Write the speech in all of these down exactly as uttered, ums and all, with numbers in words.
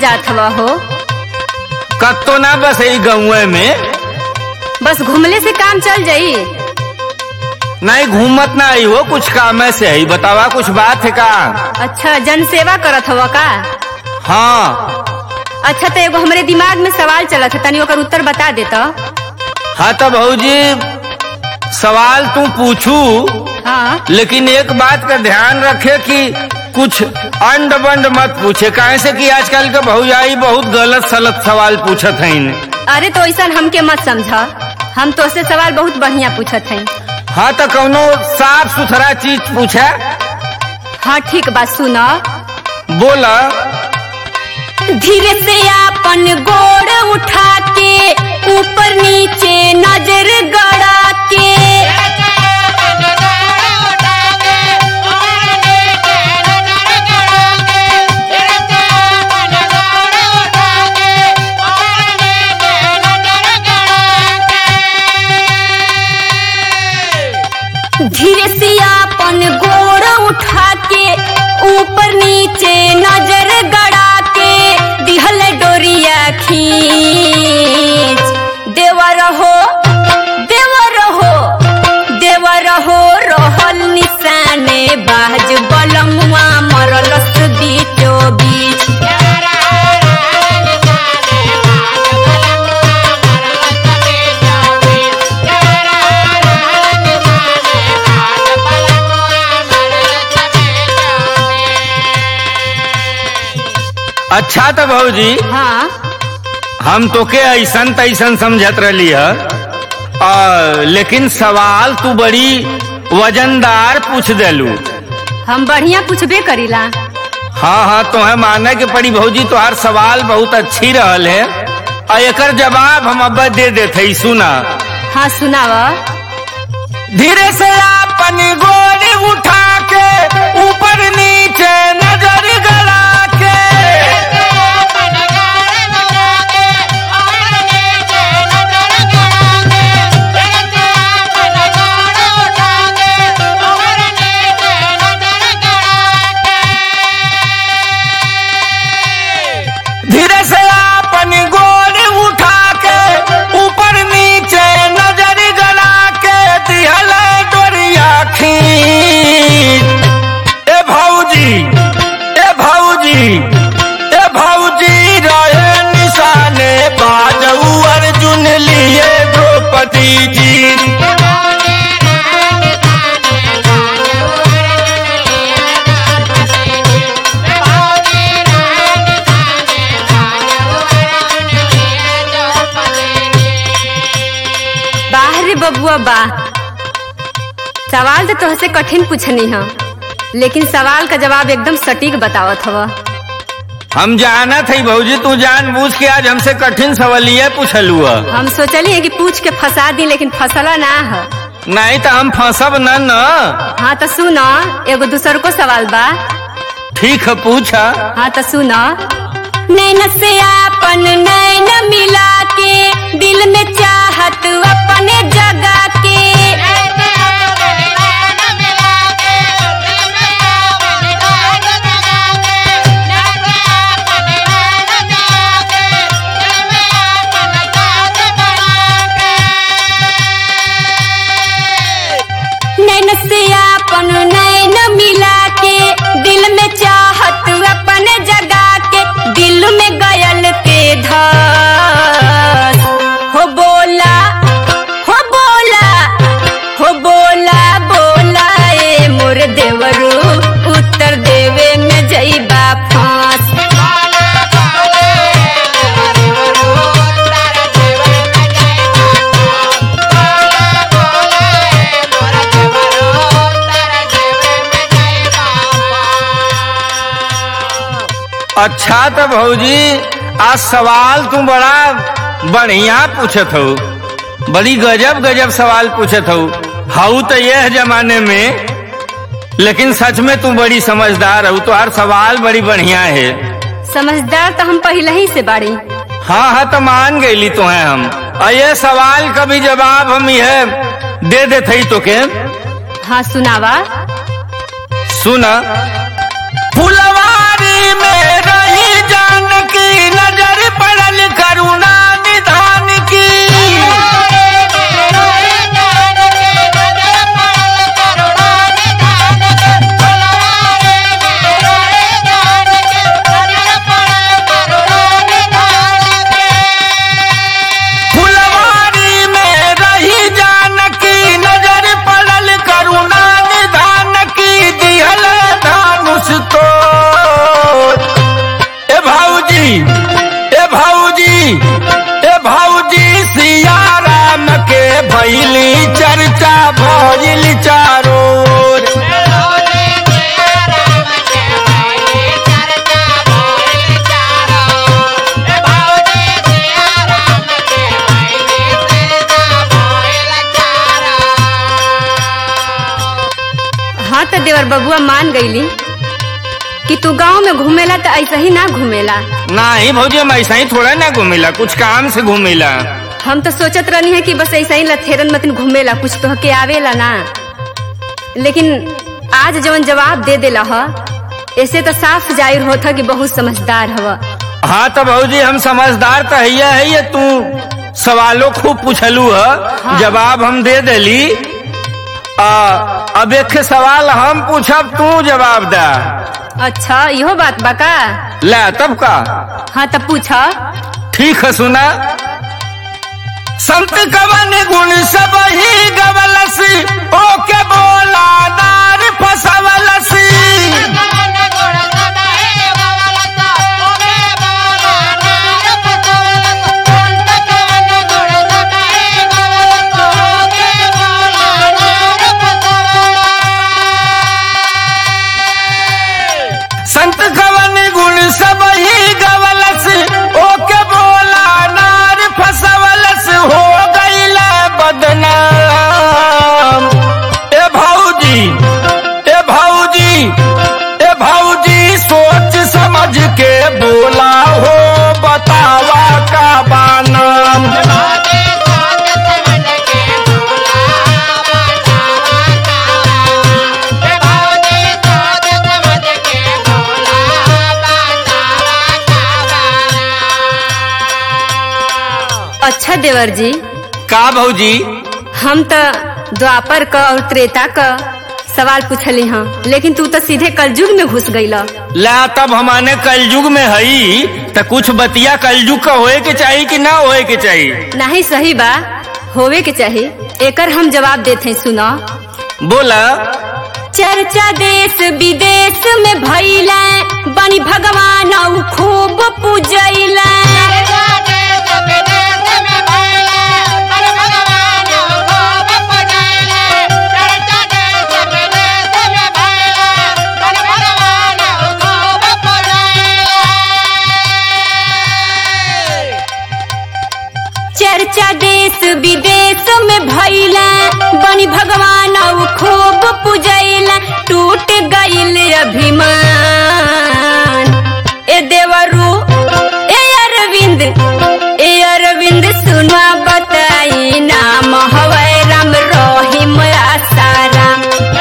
जात हवा हो? कत्तो ना बस यही गाँव में। बस घूमले से काम चल जाई? नहीं घूमत ना आई हो, कुछ काम से ही बतावा, कुछ बात है का? अच्छा जन सेवा करत हवा का? हाँ। अच्छा तो एगो हमारे दिमाग में सवाल चलत है, तनी ओकर उत्तर बता देता। हाँ तो भौजी सवाल तू पूछू, हाँ लेकिन एक बात का ध्यान रखे कि कुछ अंड बंड मत पूछे, काहे से कि आजकल के भौजाई बहुत गलत सलत सवाल पूछत हैं। अरे तो ऐसा हमके मत समझा, हम तो से सवाल बहुत बढ़िया पूछत हैं। हाँ तो कौनो साफ सुथरा चीज पूछे। हाँ ठीक बात सुना। बोला। धीरे से अपन गोड़ उठा के ऊपर नीचे नजर गड़ा के, धीरे से अपन गोड़ उठा के ऊपर नीचे नजर गड़ा के दिहल डोरिया खींच, देवर हो देवर हो देवर हो रहल निशाने बाज बलमुआ मरलस बीचो बीच। अच्छा तो भौजी हाँ हम तो के ऐसन तैसन समझत रही है, लेकिन सवाल तू बड़ी वजनदार पूछ देलू। हम बढ़िया पूछबे करीला। हाँ हाँ तो है माने के पड़ी भौजी, तुहार सवाल बहुत अच्छी रहल है और एकर जवाब हम अब दे देते। सुना। हाँ सुनावा। धीरे से अपन गोड़ उठा के ऊपर नीचे नजर गड़ा के, धीरे से अपन गोड़ उठा के ऊपर नीचे नजर गड़ा के दिहल डोरिया खींच। ए भौजी ए भौजी ए भौजी रहे निशाने बाजू अर्जुन लिए द्रौपदी जी। बाहरे बबुआ बा, सवाल तो तुहसे कठिन पूछनी है, लेकिन सवाल का जवाब एकदम सटीक बतावत हवा। हम जाना थे भौजी, तू जान बूझ के आज हमसे कठिन सवालिया पूछलू। हम सोचली कि पूछ के फंसा दी, लेकिन फंसला ना है। नहीं तो हम फंसब न न। हाँ तो सुनो, एगो दूसर को सवाल बा। ठीक है पूछा। हाँ तो सुनो। नैन से अपन नैन मिला के दिल में चाहत अपने जगा के, नैन से अपन नैन मिला के दिल में चाहत अपने जगा के, दिल में गयल के धस हो बोला हो बोला हो बोला बोला ए मोर देवरू उत्तर देवे में जईबा फांस। अच्छा तो भौजी आज सवाल तू बड़ा बढ़िया पूछत हो, बड़ी गजब गजब सवाल पूछत हो। हाउ तो यह जमाने में, लेकिन सच में तू बड़ी समझदार हो, तो हर सवाल बड़ी बढ़िया है। समझदार तो हम पहले ही से बाड़ी। हाँ हाँ तो मान गईली तो है हम, और ये सवाल का भी जवाब हम यह दे देते तो के। हाँ सुनावा। सुना। फुलवारी में रही जान की नजर पड़ल करुणा निधान की। फुलवारी में रही जान की नजर पड़ल करुणा निधान की। दिहल धानुष तो ए भाऊजी ए भाऊजी ए भाऊजी सिया राम के भैली चर्चा भइल चारों ओर। हाँ तो देवर बबुआ मान गईली कि तू गांव में घूमेला तो ऐसा ही ना घूमेला। नहीं भौजी हम ऐसा ही थोड़ा ना घूमेला, कुछ काम से घूमेला। हम तो सोचत रहनी है कि बस ऐसा ही लथेरन मतन घूमेला, कुछ तो के आवेला ना। लेकिन आज जवन जवाब दे देला ह ऐसे तो साफ जाहिर होता कि बहुत समझदार हवा। हाँ तो भौजी हम समझदार तो है है ये तू सवालों खूब पूछलू है। हाँ। जवाब हम दे देली। आ, अब एक सवाल हम पूछब तू जवाब दा। अच्छा यो बात बाका ला तब का। हाँ तब पूछा। ठीक है सुना। संत कवन गुण सब ही गवलस ओके बोला नार फसवलस। संत कवन गुण सब ही गवलस ओके बोला नार फसवलस। हो गईला बदनाम ए भाऊजी ए भाऊजी ए भाऊजी सोच समझ के बोला हो बतावा का बानाम। अच्छा देवर जी का भौजी हम तो द्वापर का और त्रेता का सवाल पूछली हाँ, लेकिन तू तो सीधे कलयुग में घुस गईला। ला तब हमारे कलयुग में हई तो कुछ बतिया कलयुग का होए के चाहिए कि ना होए के चाहिए। नहीं सही बा होवे के चाहिए। एकर हम जवाब देते सुना। बोला। चर्चा देश विदेश में भइला बनी भगवान और खूब पूजैला। चर्चा देश विदेश में भइला बनी भगवान और खूब पूजैला। टूट गईल अभिमान ए देवरू ए अरविंद ए अरविंद सुनवा बताई नाम हवै राम रहीम आसाराम।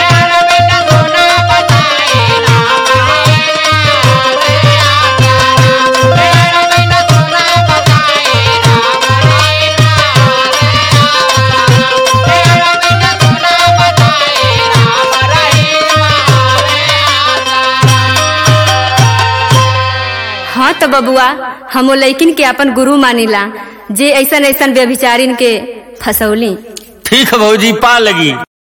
हाँ तो बबुआ हम लैकिन के अपन गुरु मानिला जे ऐसन ऐसन व्यभिचारिन के फसौली। ठीक है भौजी पा लगी।